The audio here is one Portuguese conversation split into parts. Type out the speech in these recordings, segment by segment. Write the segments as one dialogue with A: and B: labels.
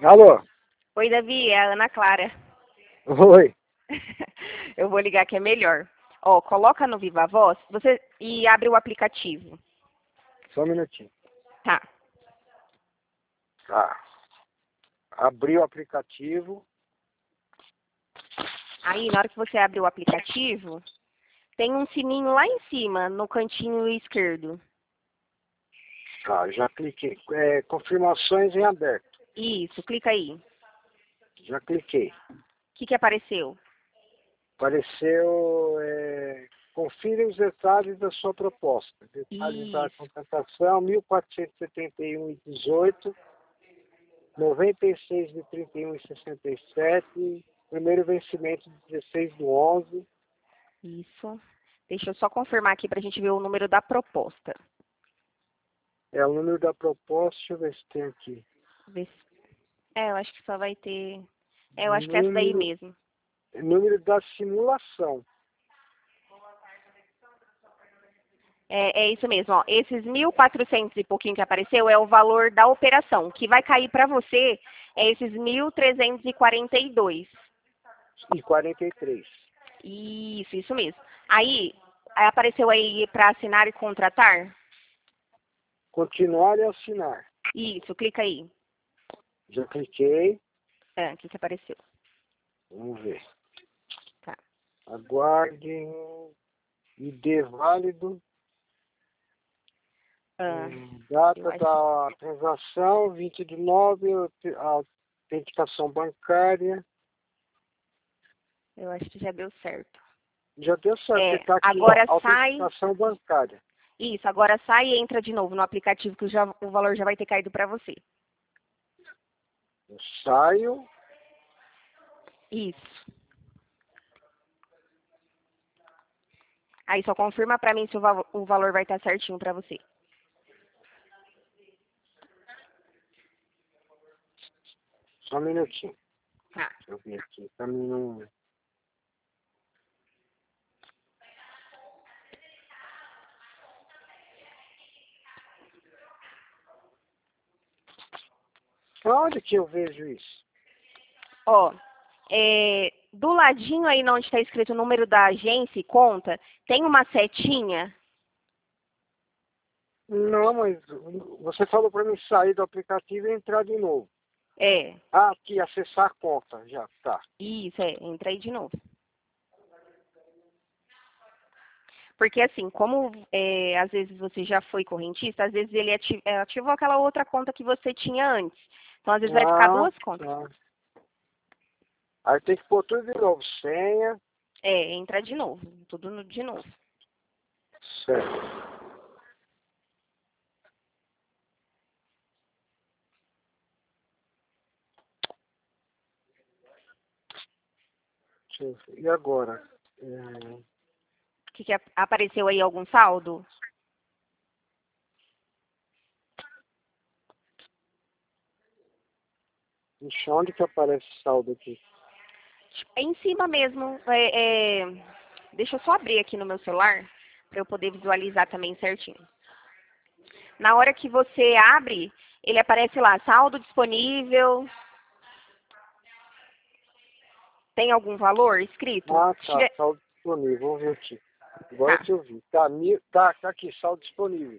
A: Alô?
B: Oi, Davi, é a Ana Clara.
A: Oi.
B: Eu vou ligar que é melhor. Ó, coloca no Viva Voz e abre o aplicativo.
A: Só um minutinho.
B: Tá.
A: Tá. Abri o aplicativo.
B: Aí, na hora que você abre o aplicativo, tem um sininho lá em cima, no cantinho esquerdo.
A: Tá, já cliquei. Confirmações em aberto.
B: Isso, clica aí.
A: Já cliquei.
B: O que apareceu?
A: Apareceu, confira os detalhes da sua proposta. Detalhes da
B: Isso.
A: contratação, 1.471,18, 96 de 31,67, primeiro vencimento de 16/11.
B: Isso. Deixa eu só confirmar aqui pra gente ver o número da proposta.
A: É o número da proposta, deixa eu ver se tem aqui.
B: Eu acho que só vai ter... eu acho que é essa daí mesmo.
A: Número da simulação.
B: É isso mesmo, ó. Esses 1.400 e pouquinho que apareceu é o valor da operação. O que vai cair para você é esses 1.342.
A: E 43.
B: Isso mesmo. Aí apareceu aí para assinar e contratar?
A: Continuar e assinar.
B: Isso, clica aí.
A: Já cliquei.
B: O que apareceu?
A: Vamos ver.
B: Tá.
A: Aguardem. ID válido. Data da transação, 20/9, autenticação bancária.
B: Eu acho que já deu certo.
A: Já deu certo, está aqui,
B: agora
A: autenticação bancária.
B: Isso, agora sai e entra de novo no aplicativo que o valor já vai ter caído para você.
A: Eu saio.
B: Isso. Aí só confirma para mim se o valor vai estar certinho para você.
A: Só um minutinho.
B: Tá.
A: Deixa eu ver aqui. Tá no... Onde que eu vejo isso?
B: Ó, do ladinho aí onde está escrito o número da agência e conta, tem uma setinha.
A: Não, mas você falou para mim sair do aplicativo e entrar de novo. Aqui, acessar a conta, já tá.
B: Isso, entra aí de novo. Porque assim, como às vezes você já foi correntista, às vezes ele ativou aquela outra conta que você tinha antes. Então, às vezes vai ficar duas contas.
A: Tá. Aí tem que pôr tudo de novo, senha.
B: Entra de novo, tudo de novo.
A: Certo. E agora?
B: Que apareceu aí algum saldo?
A: Ixi, onde que aparece saldo aqui?
B: É em cima mesmo. Deixa eu só abrir aqui no meu celular para eu poder visualizar também certinho. Na hora que você abre, ele aparece lá, saldo disponível. Tem algum valor escrito?
A: Tá, saldo disponível, vamos ver aqui. Agora que eu vi. Tá aqui, saldo disponível.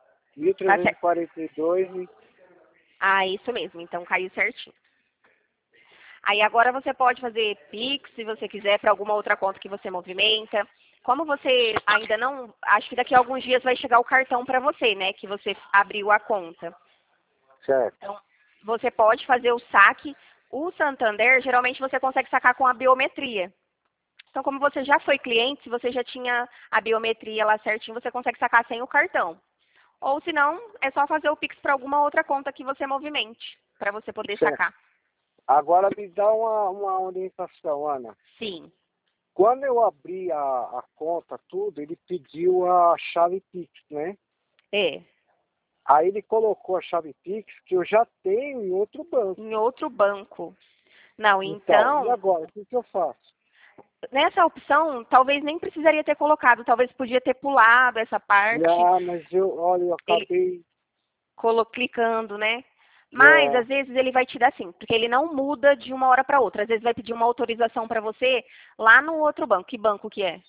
A: 1.342.
B: Isso mesmo, então caiu certinho. Aí agora você pode fazer Pix, se você quiser, para alguma outra conta que você movimenta. Como você ainda não... acho que daqui a alguns dias vai chegar o cartão para você, né? Que você abriu a conta.
A: Certo.
B: Então, você pode fazer o saque. O Santander, geralmente você consegue sacar com a biometria. Então, como você já foi cliente, se você já tinha a biometria lá certinho, você consegue sacar sem o cartão. Ou, se não, é só fazer o Pix para alguma outra conta que você movimente, para você poder sacar.
A: Agora me dá uma orientação, Ana.
B: Sim.
A: Quando eu abri a conta, tudo, ele pediu a chave Pix, né? Aí ele colocou a chave Pix que eu já tenho em outro banco.
B: Em outro banco. Não,
A: Então, e agora? O que eu faço?
B: Nessa opção, talvez nem precisaria ter colocado. Talvez podia ter pulado essa parte.
A: Mas eu acabei...
B: clicando, né? Mas, às vezes, ele vai te dar sim, porque ele não muda de uma hora para outra. Às vezes vai pedir uma autorização para você lá no outro banco. Que banco que é?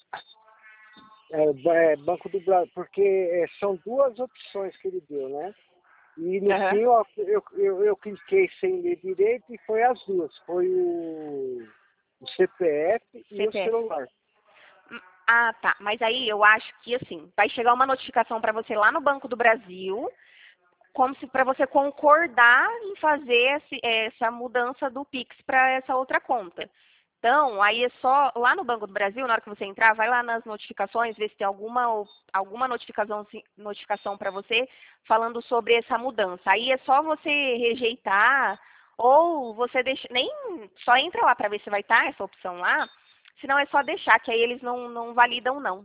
A: Banco do Brasil, porque são duas opções que ele deu, né? E no fim eu cliquei sem ler direito e foi as duas. Foi o CPF e o celular.
B: Ah, tá. Mas aí eu acho que, assim, vai chegar uma notificação para você lá no Banco do Brasil, como se para você concordar em fazer essa mudança do Pix para essa outra conta. Então, aí é só, lá no Banco do Brasil, na hora que você entrar, vai lá nas notificações, ver se tem alguma notificação para você falando sobre essa mudança. Aí é só você rejeitar ou você deixa, nem só entra lá para ver se vai estar essa opção lá, senão é só deixar, que aí eles não validam não.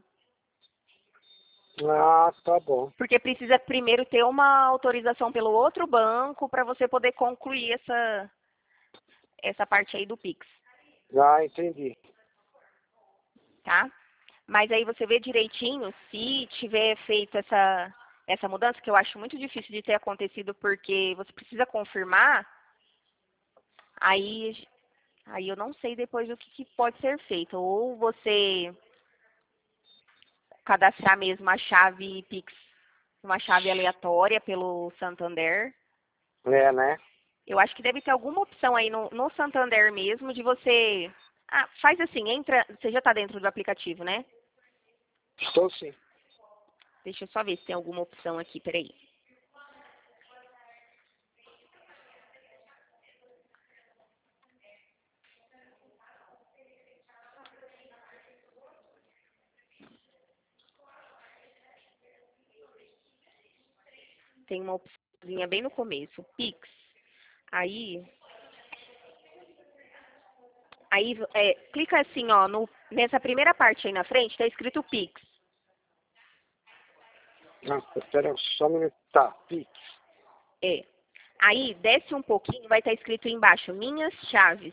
A: Ah, tá bom.
B: Porque precisa primeiro ter uma autorização pelo outro banco para você poder concluir essa parte aí do Pix.
A: Ah, entendi.
B: Tá? Mas aí você vê direitinho se tiver feito essa mudança, que eu acho muito difícil de ter acontecido, porque você precisa confirmar, aí eu não sei depois o que pode ser feito. Ou você cadastrar mesmo a chave Pix, uma chave aleatória pelo Santander.
A: Né?
B: Eu acho que deve ter alguma opção aí no Santander mesmo de você... Ah, faz assim, entra... Você já está dentro do aplicativo, né?
A: Estou sim.
B: Deixa eu só ver se tem alguma opção aqui, peraí. Tem uma opçãozinha bem no começo, Pix. Aí clica assim, ó, nessa primeira parte aí na frente, está escrito Pix.
A: Espera só um minuto. Tá, Pix.
B: Aí desce um pouquinho, vai estar escrito embaixo, Minhas Chaves.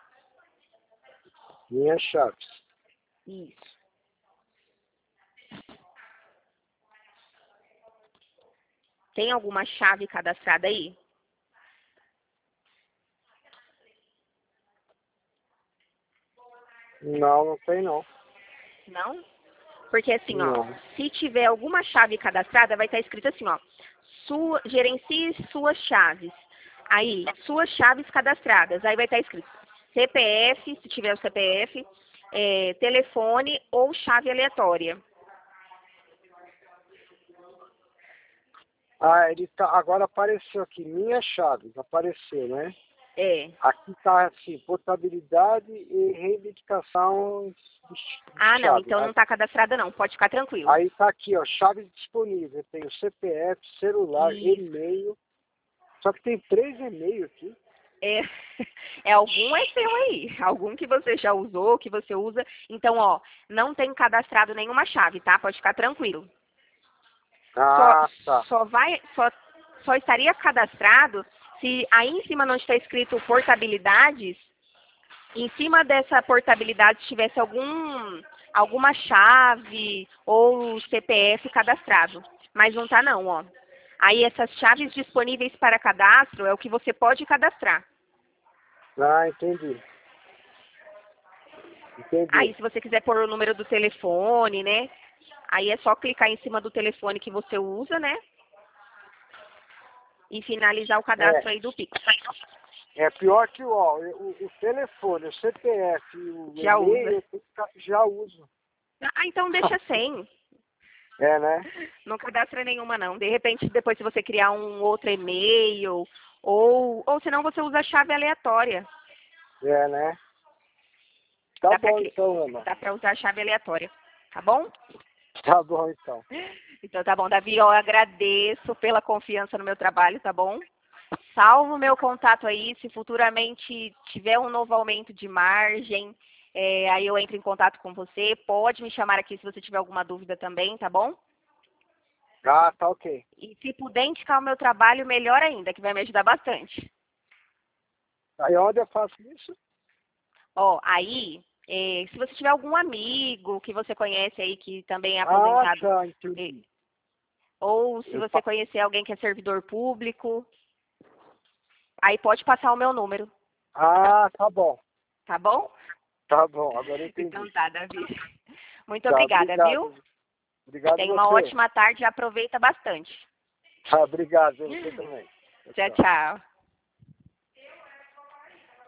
A: Minhas chaves.
B: Isso. Tem alguma chave cadastrada aí?
A: Não tem não.
B: Não? Porque assim, ó,
A: Não.
B: se tiver alguma chave cadastrada, vai estar escrito assim, ó, gerencie suas chaves. Aí, suas chaves cadastradas. Aí vai estar escrito CPF, se tiver o CPF, telefone ou chave aleatória.
A: Agora apareceu aqui, minhas chaves, apareceu, né? Aqui está assim, portabilidade e reivindicação de
B: Ah, não,
A: chave.
B: então não está cadastrada não, pode ficar tranquilo.
A: Aí está aqui, ó, chaves disponíveis. Tem o CPF, celular, e-mail. Só que tem 3 e-mails aqui.
B: Algum é seu aí, algum que você já usou, que você usa. Então, ó, não tem cadastrado nenhuma chave, tá? Pode ficar tranquilo.
A: Tá.
B: Só estaria cadastrado se aí em cima não está escrito portabilidades, em cima dessa portabilidade tivesse alguma chave ou CPF cadastrado. Mas não tá não, ó. Aí essas chaves disponíveis para cadastro é o que você pode cadastrar.
A: Ah, entendi.
B: Aí se você quiser pôr o número do telefone, né? Aí é só clicar em cima do telefone que você usa, né? E finalizar o cadastro aí do Pix.
A: É pior que o telefone, o CPF e o e-mail, já uso.
B: Ah, então deixa sem.
A: Né?
B: Não cadastra nenhuma, não. De repente, depois se você criar um outro e-mail, ou senão você usa a chave aleatória.
A: Né? Tá bom, então, Ana.
B: Dá pra usar a chave aleatória. Tá bom?
A: Tá bom, então.
B: Então tá bom, Davi, eu agradeço pela confiança no meu trabalho, tá bom? Salvo o meu contato aí, se futuramente tiver um novo aumento de margem, aí eu entro em contato com você. Pode me chamar aqui se você tiver alguma dúvida também, tá bom?
A: Ah, tá ok.
B: E se puder indicar o meu trabalho, melhor ainda, que vai me ajudar bastante.
A: Aí onde eu faço isso?
B: Ó, aí, se você tiver algum amigo que você conhece aí que também é aposentado,
A: tá, entendi.
B: ou se você conhecer alguém que é servidor público. Aí pode passar o meu número,
A: Ah, tá bom.
B: tá bom?
A: Tá bom, agora eu entendi.
B: Então tá, Davi. Muito
A: Tá,
B: obrigada,
A: obrigado.
B: viu?
A: Obrigado
B: Tenha uma
A: você.
B: ótima tarde e aproveita bastante.
A: Tá, obrigado, você também.
B: Tchau, tchau.